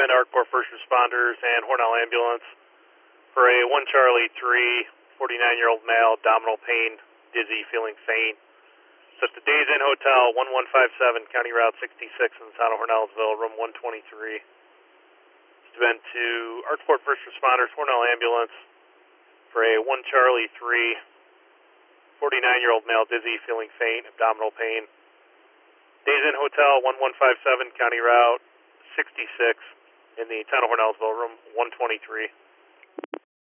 been to ARCCOR first responders and Hornell ambulance for a 1 Charlie 3, 49-year-old male, abdominal pain, dizzy, feeling faint. So at the Days Inn Hotel, 1157, County Route 66 in the town of Hornellsville, room 123. It's been to ARCCOR first responders, Hornell ambulance for a 1 Charlie 3, 49-year-old male, dizzy, feeling faint, abdominal pain. Days Inn Hotel, 1157, County Route 66 in the town of Hornellsville, room 123.